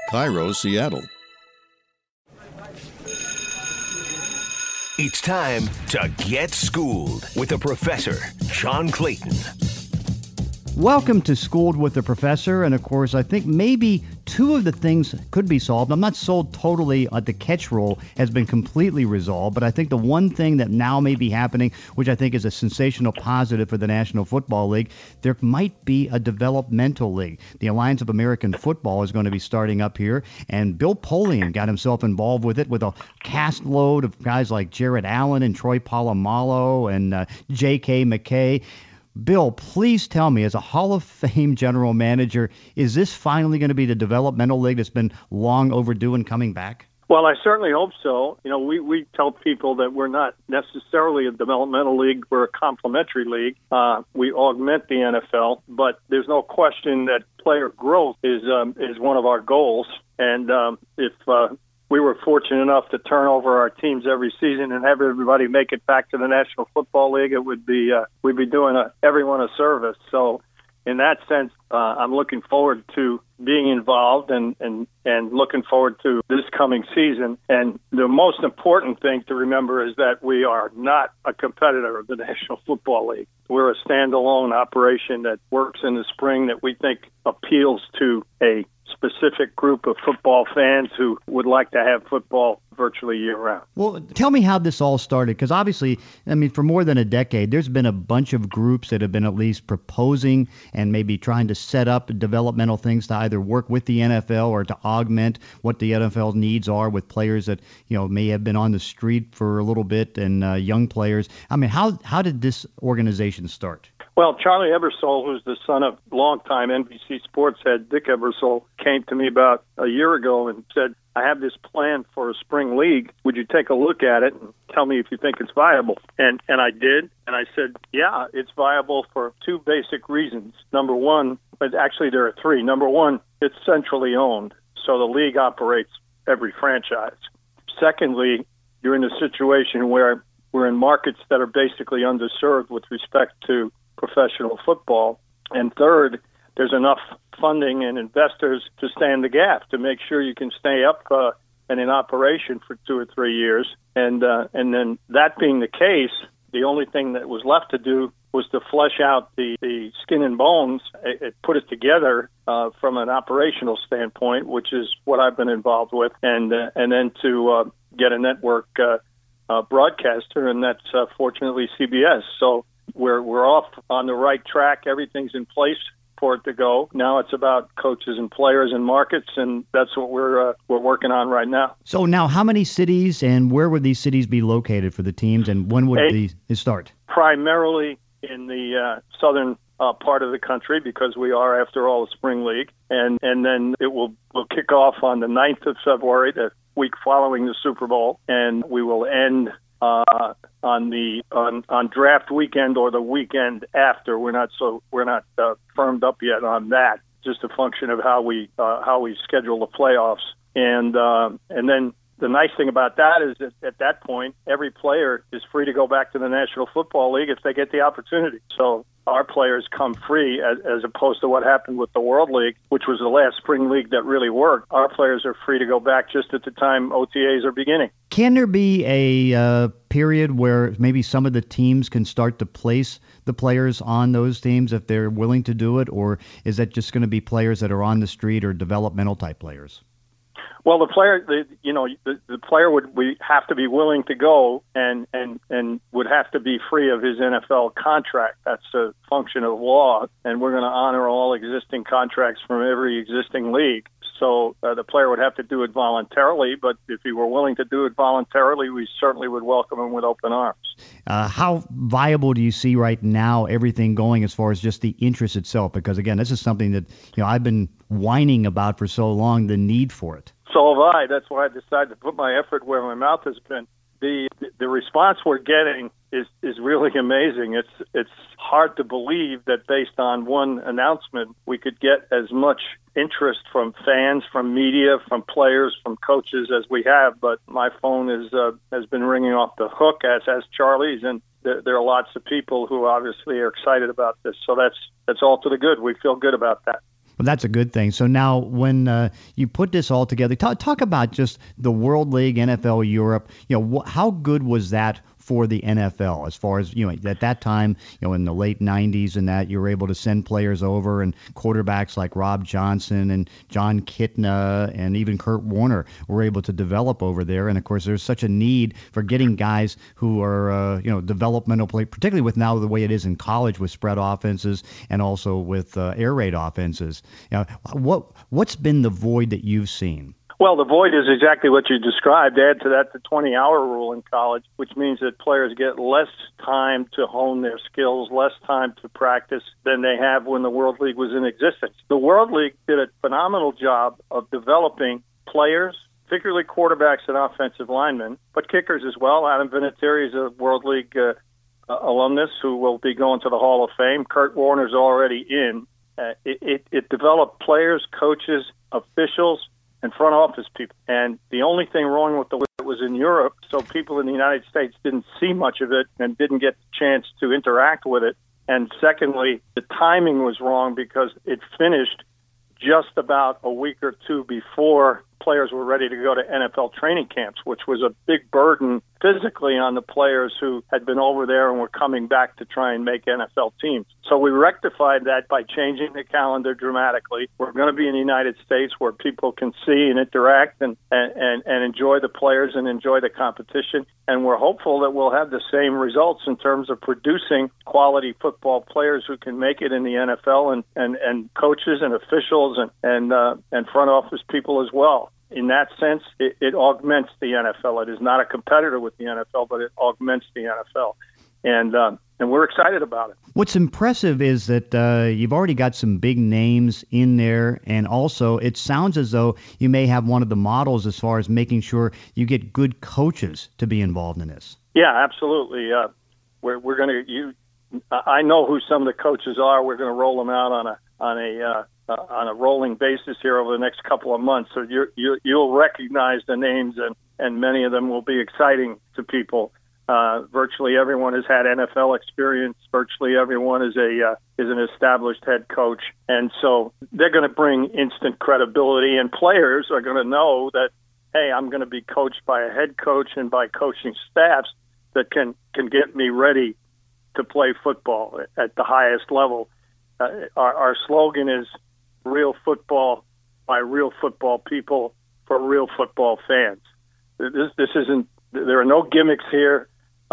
KIRO, Seattle. It's time to get schooled with the professor, John Clayton. Welcome to Schooled with the Professor, and of course, I think maybe two of the things could be solved. I'm not sold totally the catch rule has been completely resolved, but I think the one thing that now may be happening, which I think is a sensational positive for the National Football League, there might be a developmental league. The Alliance of American Football is going to be starting up here, and Bill Polian got himself involved with it with a cast load of guys like Jared Allen and Troy Polamalu and J.K. McKay. Bill, please tell me, as a Hall of Fame general manager, is this finally going to be the developmental league that's been long overdue and coming back? Well, I certainly hope so. You know, we tell people that we're not necessarily a developmental league. We're a complementary league. We augment the NFL, but there's no question that player growth is one of our goals. And if we were fortunate enough to turn over our teams every season and have everybody make it back to the National Football League, it would be we'd be doing everyone a service. So, in that sense, I'm looking forward to being involved and looking forward to this coming season. And the most important thing to remember is that we are not a competitor of the National Football League. We're a standalone operation that works in the spring that we think appeals to a specific group of football fans who would like to have football virtually year-round. Well, tell me how this all started, because obviously, I mean, for more than a decade, there's been a bunch of groups that have been at least proposing and maybe trying to set up developmental things to either work with the NFL or to augment what the NFL's needs are with players that, you know, may have been on the street for a little bit and young players. I mean, how did this organization start? Well, Charlie Ebersol, who's the son of longtime NBC Sports head Dick Ebersol, came to me about a year ago and said, I have this plan for a spring league. Would you take a look at it and tell me if you think it's viable? And I did. And I said, yeah, it's viable for two basic reasons. Number one, but actually there are three. Number one, it's centrally owned, so the league operates every franchise. Secondly, you're in a situation where we're in markets that are basically underserved with respect to professional football. And third, there's enough funding and investors to stand the gap to make sure you can stay up and in operation for 2 or 3 years. And then that being the case, the only thing that was left to do was to flesh out the skin and bones, put it together from an operational standpoint, which is what I've been involved with, and then to get a network broadcaster, and that's fortunately CBS. So we're off on the right track. Everything's in place for it to go. Now it's about coaches and players and markets, and that's what we're working on right now. So now, how many cities and where would these cities be located for the teams, and when would these start? Primarily in the southern part of the country, because we are, after all, a spring league, and then we'll kick off on the 9th of February, the week following the Super Bowl, and we will end on draft weekend or the weekend after. We're not firmed up yet on that. Just a function of how we schedule the playoffs. And then the nice thing about that is that at that point, every player is free to go back to the National Football League if they get the opportunity. So our players come free, as opposed to what happened with the World League, which was the last spring league that really worked. Our players are free to go back just at the time OTAs are beginning. Can there be a period where maybe some of the teams can start to place the players on those teams if they're willing to do it, or is that just going to be players that are on the street or developmental type players? Well, the player would have to be willing to go and would have to be free of his NFL contract. That's a function of law, and we're going to honor all existing contracts from every existing league. So the player would have to do it voluntarily, but if he were willing to do it voluntarily, we certainly would welcome him with open arms. How viable do you see right now everything going as far as just the interest itself? Because, again, this is something that I've been whining about for so long, the need for it. So have I. That's why I decided to put my effort where my mouth has been. The response we're getting is really amazing. It's hard to believe that based on one announcement we could get as much interest from fans, from media, from players, from coaches as we have. But my phone has been ringing off the hook, as has Charlie's, and there are lots of people who obviously are excited about this. So that's all to the good. We feel good about that. Well, that's a good thing. So now, when you put this all together, talk about just the World League, NFL Europe. How good was that for the NFL as far as, at that time, in the late 90s and that you were able to send players over, and quarterbacks like Rob Johnson and John Kitna and even Kurt Warner were able to develop over there. And of course, there's such a need for getting guys who are, developmental play, particularly with now the way it is in college with spread offenses and also with air raid offenses. What's been the void that you've seen? Well, the void is exactly what you described. Add to that the 20-hour rule in college, which means that players get less time to hone their skills, less time to practice than they have when the World League was in existence. The World League did a phenomenal job of developing players, particularly quarterbacks and offensive linemen, but kickers as well. Adam Vinatieri is a World League alumnus who will be going to the Hall of Fame. Kurt Warner's already in. It developed players, coaches, officials, and front office people. And the only thing wrong with the way it was in Europe, so people in the United States didn't see much of it and didn't get the chance to interact with it. And secondly, the timing was wrong because it finished just about a week or two before players were ready to go to NFL training camps, which was a big burden physically on the players who had been over there and were coming back to try and make NFL teams. So we rectified that by changing the calendar dramatically. We're going to be in the United States where people can see and interact and enjoy the players and enjoy the competition. And we're hopeful that we'll have the same results in terms of producing quality football players who can make it in the NFL and coaches and officials and front office people as well. In that sense, it augments the NFL. It is not a competitor with the NFL, but it augments the NFL. And we're excited about it. What's impressive is that you've already got some big names in there, and also it sounds as though you may have one of the models as far as making sure you get good coaches to be involved in this. Yeah, absolutely. We're going to. I know who some of the coaches are. We're going to roll them out on a rolling basis here over the next couple of months. So you'll recognize the names, and many of them will be exciting to people. Virtually everyone has had NFL experience. Virtually everyone is an established head coach, and so they're going to bring instant credibility. And players are going to know that, hey, I'm going to be coached by a head coach and by coaching staffs that can get me ready to play football at the highest level. Our slogan is real football by real football people for real football fans. This isn't. There are no gimmicks here.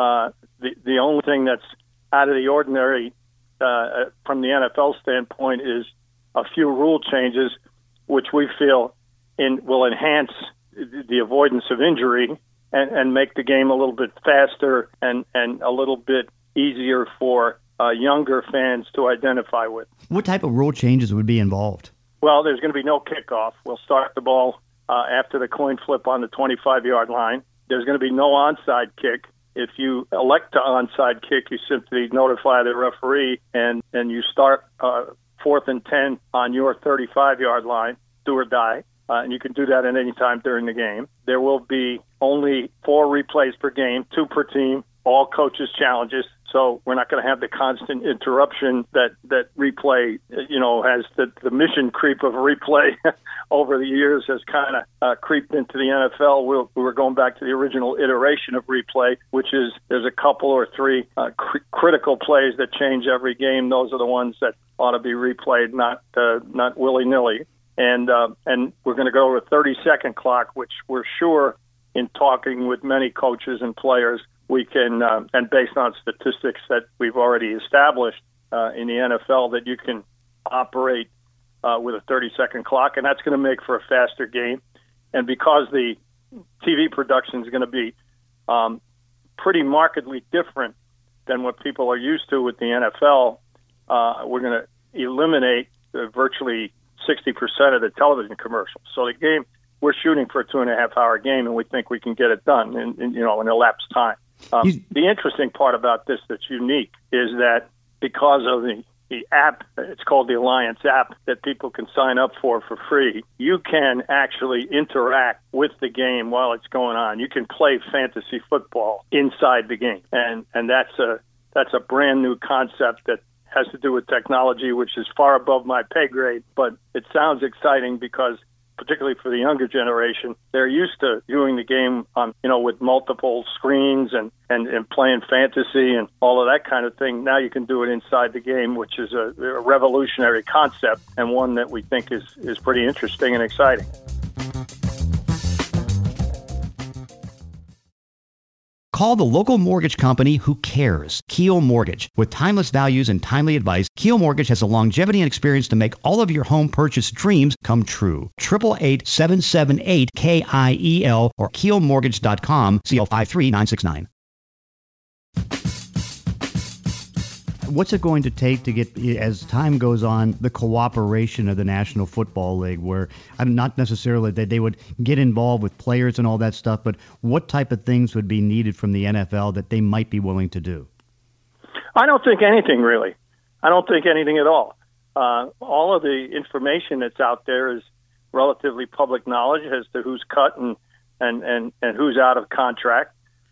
The only thing that's out of the ordinary from the NFL standpoint is a few rule changes, which we feel will enhance the avoidance of injury and make the game a little bit faster and a little bit easier for younger fans to identify with. What type of rule changes would be involved? Well, there's going to be no kickoff. We'll start the ball after the coin flip on the 25-yard line. There's going to be no onside kick. If you elect to onside kick, you simply notify the referee, and you start 4th and 10 on your 35-yard line, do or die. And you can do that at any time during the game. There will be only 4 replays per game, 2 per team, all coaches' challenges. So we're not going to have the constant interruption that replay, has the mission creep of replay over the years has kind of creeped into the NFL. We're going back to the original iteration of replay, which is there's a couple or 3 critical plays that change every game. Those are the ones that ought to be replayed, not willy-nilly. And we're going to go to a 30-second clock, which we're sure in talking with many coaches and players, we can, and based on statistics that we've already established in the NFL, that you can operate with a 30-second clock, and that's going to make for a faster game. And because the TV production is going to be pretty markedly different than what people are used to with the NFL, we're going to eliminate virtually 60% of the television commercials. So the game, we're shooting for a 2.5-hour game, and we think we can get it done in elapsed time. The interesting part about this that's unique is that because of the app, it's called the Alliance app, that people can sign up for free, you can actually interact with the game while it's going on. You can play fantasy football inside the game, and that's a brand new concept that has to do with technology, which is far above my pay grade, but it sounds exciting because particularly for the younger generation, they're used to viewing the game on, with multiple screens and playing fantasy and all of that kind of thing. Now you can do it inside the game, which is a revolutionary concept and one that we think is pretty interesting and exciting. Call the local mortgage company who cares. Keel Mortgage. With timeless values and timely advice, Keel Mortgage has the longevity and experience to make all of your home purchase dreams come true. 888-778-KIEL or keelmortgage.com, CL53969. What's it going to take to get, as time goes on, the cooperation of the National Football League, where not necessarily that they would get involved with players and all that stuff, but what type of things would be needed from the NFL that they might be willing to do? I don't think anything, really. I don't think anything at all. All of the information that's out there is relatively public knowledge as to who's cut and who's out of contract.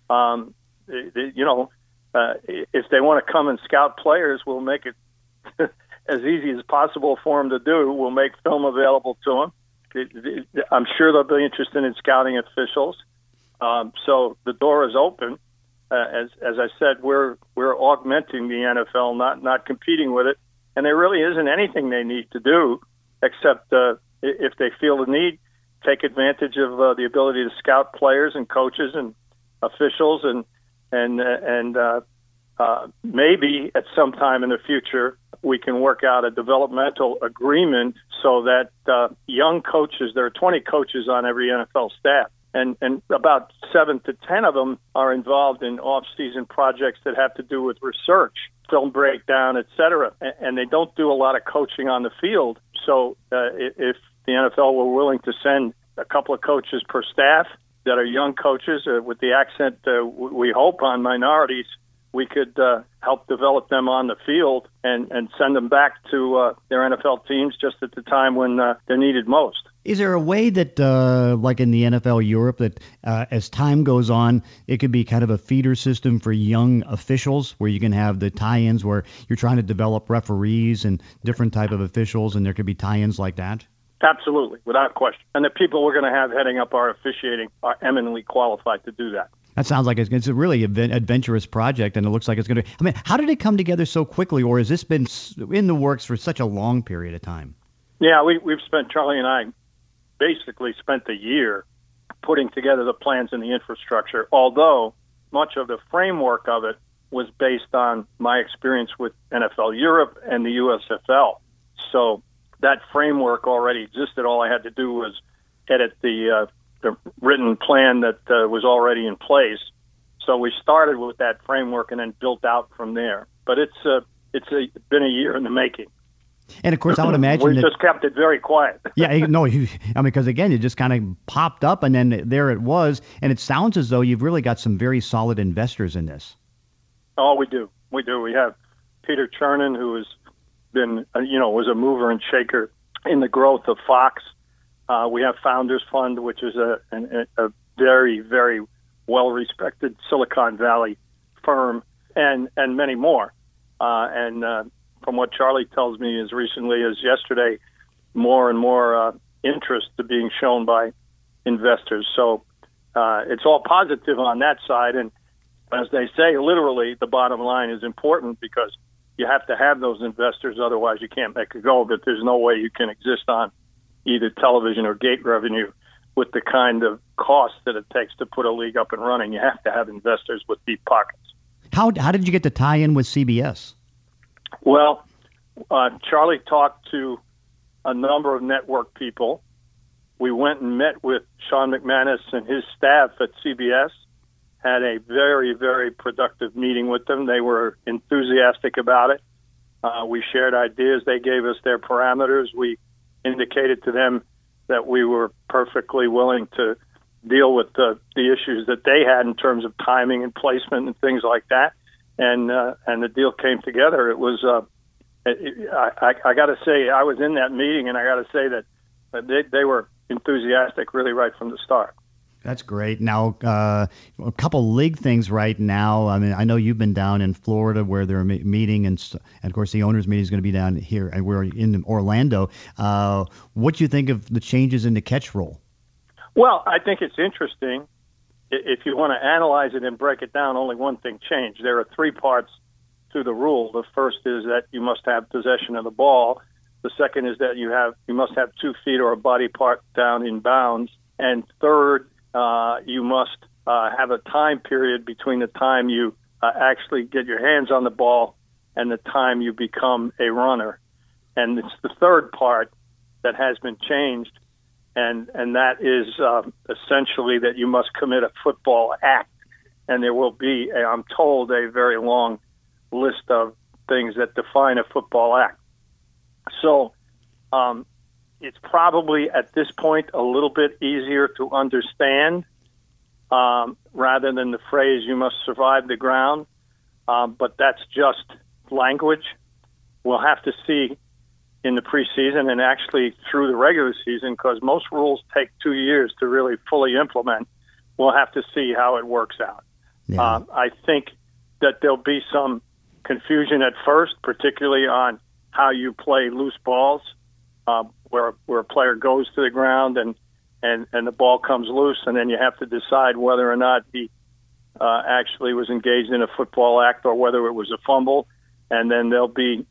If they want to come and scout players, we'll make it as easy as possible for them to do. We'll make film available to them. I'm sure they'll be interested in scouting officials. So the door is open. As I said, we're augmenting the NFL, not competing with it. And there really isn't anything they need to do except if they feel the need, take advantage of the ability to scout players and coaches and officials and maybe at some time in the future we can work out a developmental agreement so that young coaches, there are 20 coaches on every NFL staff, and about 7 to 10 of them are involved in off-season projects that have to do with research, film breakdown, etc. And they don't do a lot of coaching on the field. So if the NFL were willing to send a couple of coaches per staff that are young coaches with the accent, we hope, on minorities, we could help develop them on the field and send them back to their NFL teams just at the time when they're needed most. Is there a way that, like in the NFL Europe, that as time goes on, it could be kind of a feeder system for young officials where you can have the tie-ins where you're trying to develop referees and different type of officials, and there could be tie-ins like that? Absolutely, without question. And the people we're going to have heading up our officiating are eminently qualified to do that. That sounds like it's a really adventurous project, and it looks like it's going to. I mean, how did it come together so quickly, or has this been in the works for such a long period of time? Yeah, we've spent, Charlie and I basically spent a year putting together the plans and the infrastructure, although much of the framework of it was based on my experience with NFL Europe and the USFL. So that framework already existed. All I had to do was edit the written plan that was already in place. So we started with that framework and then built out from there. But it's been a year in the making. And of course, I would imagine we just kept it very quiet. Yeah, no, because again, it just kind of popped up, and then there it was. And it sounds as though you've really got some very solid investors in this. Oh, we do. We have Peter Chernin, who has been, was a mover and shaker in the growth of Fox. We have Founders Fund, which is a very, very well-respected Silicon Valley firm, and many more. From what Charlie tells me as recently as yesterday, more and more interest being shown by investors. So it's all positive on that side. And as they say, literally, the bottom line is important because you have to have those investors. Otherwise, you can't make a go. But there's no way you can exist on either television or gate revenue with the kind of cost that it takes to put a league up and running. You have to have investors with deep pockets. How did you get to tie in with CBS? Well, Charlie talked to a number of network people. We went and met with Sean McManus and his staff at CBS, had a very, very productive meeting with them. They were enthusiastic about it. We shared ideas. They gave us their parameters. We indicated to them that we were perfectly willing to deal with the issues that they had in terms of timing and placement and things like that. And the deal came together. It was, I got to say, I was in that meeting, and I got to say that they were enthusiastic really right from the start. That's great. Now, a couple league things right now. I mean, I know you've been down in Florida where they're meeting, and of course the owners' meeting is going to be down here, and we're in Orlando. What do you think of the changes in the catch rule? Well, I think it's interesting. If you want to analyze it and break it down, only one thing changed. There are three parts to the rule. The first is that you must have possession of the ball. The second is that you must have 2 feet or a body part down in bounds. And third, you must have a time period between the time you actually get your hands on the ball and the time you become a runner. And it's the third part that has been changed, and that is essentially that you must commit a football act. And there will be, I'm told, a very long list of things that define a football act. So it's probably at this point a little bit easier to understand rather than the phrase "you must survive the ground," but that's just language. We'll have to see in the preseason and actually through the regular season, because most rules take 2 years to really fully implement. We'll have to see how it works out. Yeah. I think that there'll be some confusion at first, particularly on how you play loose balls, where a player goes to the ground and the ball comes loose, and then you have to decide whether or not he actually was engaged in a football act or whether it was a fumble. And then there'll be,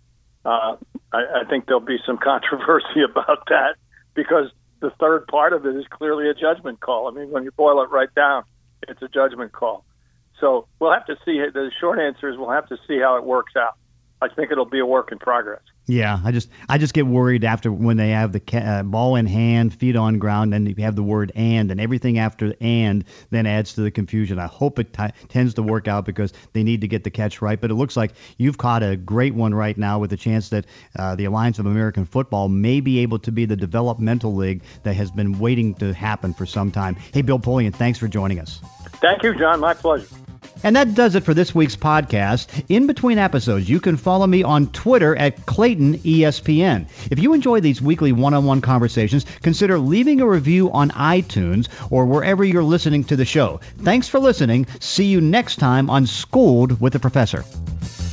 I think there'll be some controversy about that, because the third part of it is clearly a judgment call. I mean, when you boil it right down, it's a judgment call. So we'll have to see. The short answer is we'll have to see how it works out. I think it'll be a work in progress. Yeah, I just get worried after when they have the ball in hand, feet on ground, and you have the word and everything after and then adds to the confusion. I hope it tends to work out because they need to get the catch right. But it looks like you've caught a great one right now with the chance that the Alliance of American Football may be able to be the developmental league that has been waiting to happen for some time. Hey, Bill Polian, thanks for joining us. Thank you, John. My pleasure. And that does it for this week's podcast. In between episodes, you can follow me on Twitter at Clayton ESPN. If you enjoy these weekly one-on-one conversations, consider leaving a review on iTunes or wherever you're listening to the show. Thanks for listening. See you next time on Schooled with the Professor.